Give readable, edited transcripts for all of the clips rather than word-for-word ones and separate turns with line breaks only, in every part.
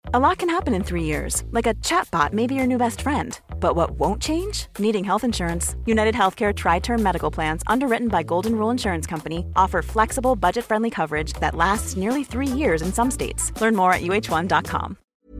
A lot can happen in 3 years, like a chatbot may be your new best friend. But what won't change? Needing health insurance. United Healthcare Tri-Term Medical Plans, underwritten by Golden Rule Insurance Company, offer flexible, budget-friendly coverage that lasts nearly 3 years in some states. Learn more at uh1.com.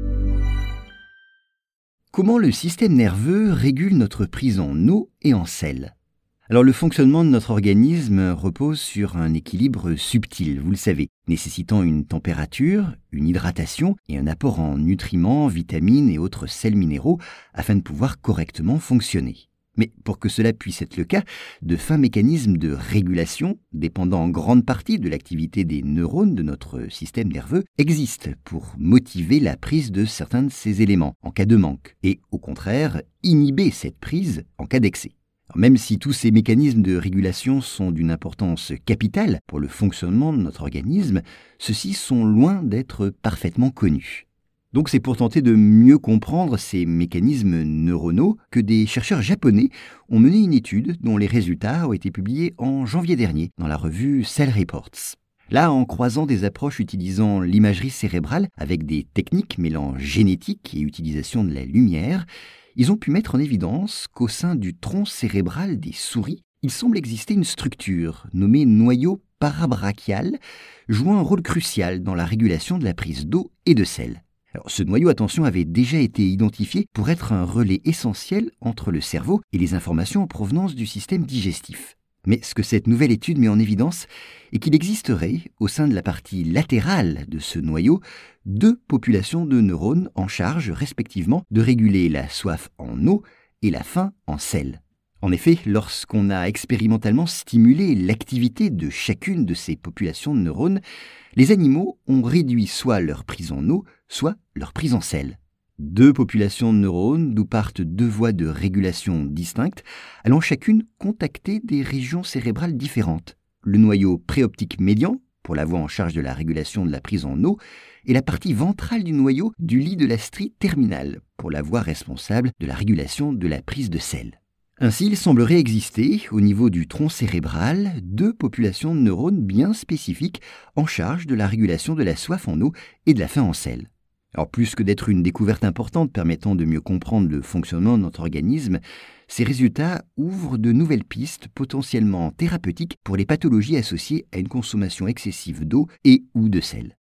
Comment le système nerveux régule notre prise en eau et en sel ? Alors le fonctionnement de notre organisme repose sur un équilibre subtil, vous le savez, nécessitant une température, une hydratation et un apport en nutriments, vitamines et autres sels minéraux afin de pouvoir correctement fonctionner. Mais pour que cela puisse être le cas, de fins mécanismes de régulation, dépendant en grande partie de l'activité des neurones de notre système nerveux, existent pour motiver la prise de certains de ces éléments en cas de manque et, au contraire, inhiber cette prise en cas d'excès. Même si tous ces mécanismes de régulation sont d'une importance capitale pour le fonctionnement de notre organisme, ceux-ci sont loin d'être parfaitement connus. Donc c'est pour tenter de mieux comprendre ces mécanismes neuronaux que des chercheurs japonais ont mené une étude dont les résultats ont été publiés en janvier dernier dans la revue Cell Reports. Là, en croisant des approches utilisant l'imagerie cérébrale avec des techniques mêlant génétique et utilisation de la lumière, ils ont pu mettre en évidence qu'au sein du tronc cérébral des souris, il semble exister une structure nommée noyau parabrachial, jouant un rôle crucial dans la régulation de la prise d'eau et de sel. Alors, ce noyau, attention, avait déjà été identifié pour être un relais essentiel entre le cerveau et les informations en provenance du système digestif. Mais ce que cette nouvelle étude met en évidence est qu'il existerait, au sein de la partie latérale de ce noyau, 2 populations de neurones en charge, respectivement, de réguler la soif en eau et la faim en sel. En effet, lorsqu'on a expérimentalement stimulé l'activité de chacune de ces populations de neurones, les animaux ont réduit soit leur prise en eau, soit leur prise en sel. 2 populations de neurones d'où partent 2 voies de régulation distinctes, allant chacune contacter des régions cérébrales différentes. Le noyau préoptique médian, pour la voie en charge de la régulation de la prise en eau, et la partie ventrale du noyau du lit de la strie terminale, pour la voie responsable de la régulation de la prise de sel. Ainsi, il semblerait exister, au niveau du tronc cérébral, 2 populations de neurones bien spécifiques en charge de la régulation de la soif en eau et de la faim en sel. Alors plus que d'être une découverte importante permettant de mieux comprendre le fonctionnement de notre organisme, ces résultats ouvrent de nouvelles pistes potentiellement thérapeutiques pour les pathologies associées à une consommation excessive d'eau et ou de sel.